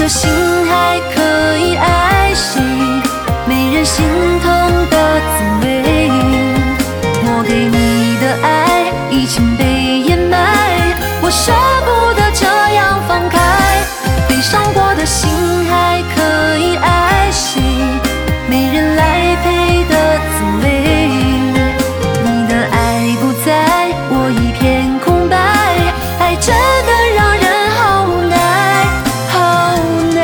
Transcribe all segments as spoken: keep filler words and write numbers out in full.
的心还可以爱谁？没人心痛的滋味。我给你的爱已经被掩埋，我舍不得这样放开。悲伤过的心还可以爱谁？没人来陪的滋味。你的爱不在，我一片空白，爱真的让人好无奈，好无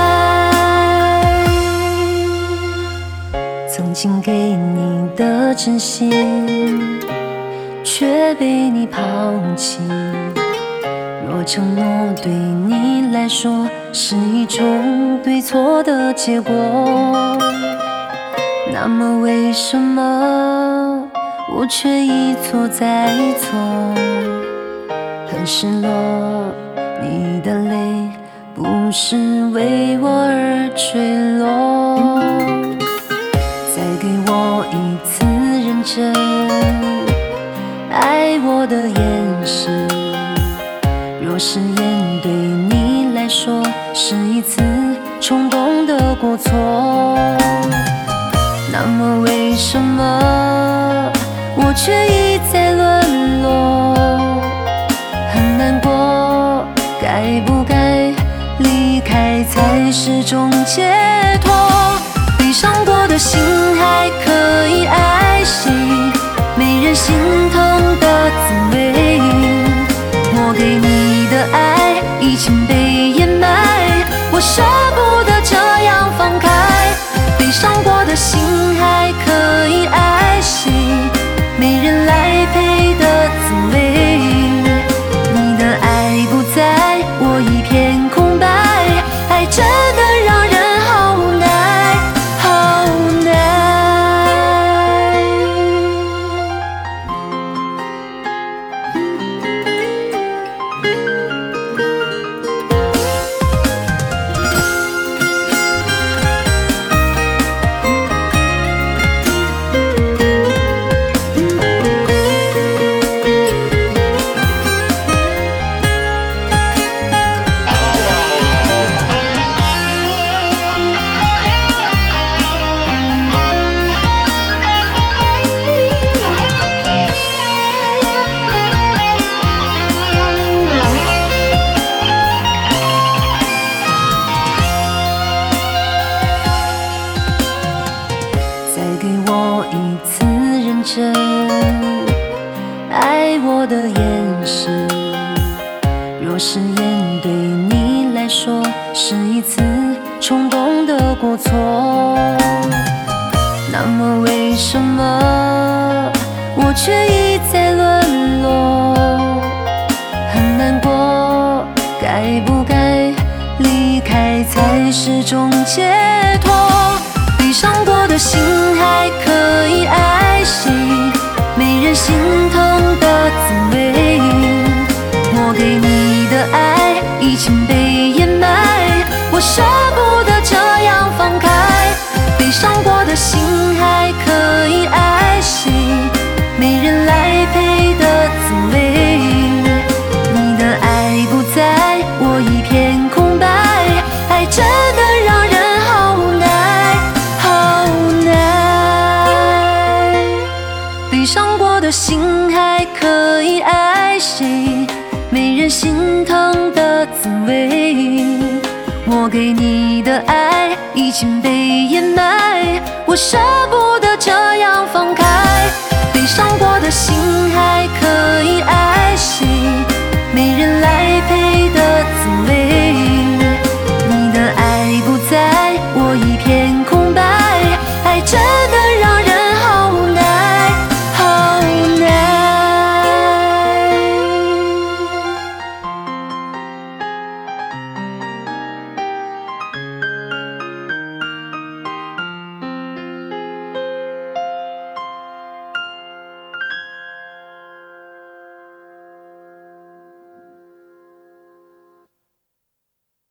奈。曾经给你的真心，却被你抛弃。若承诺对你来说是一种对错的结果，那么为什么我却一错再错？很失落，你的泪不是为我而坠落。再给我一次认真爱我的眼神，若誓言对你来说是一次冲动的过错，那么为什么我却一再沦落？很难过，该不该离开才是种解脱？悲伤过的心还可以爱谁？没人心痛的滋味。我给你的爱已经被掩埋，我舍不得这样放开。悲伤过的心还可以爱谁？没人来陪的滋味。你的爱不在，我一片空白，爱真的让人好无奈，好无奈。再给我一次认真爱我的眼神，若誓言对你来说是一次冲动的过错，那么为什么我却一再沦落？很难过，该不该离开才是种解脱？悲伤过的心还可以爱谁？没人心痛的滋味。我给你的爱已经被掩埋，我舍不得这样放开。悲伤过的心还可以爱谁？没人来陪的滋味。你的爱不在，我一片空白，爱真的让人好无奈，好无奈。悲伤过的心还可以爱谁？没人心疼的滋味。我给你的爱已经被掩埋，我舍不得这样放开。悲伤过的心还可以爱谁？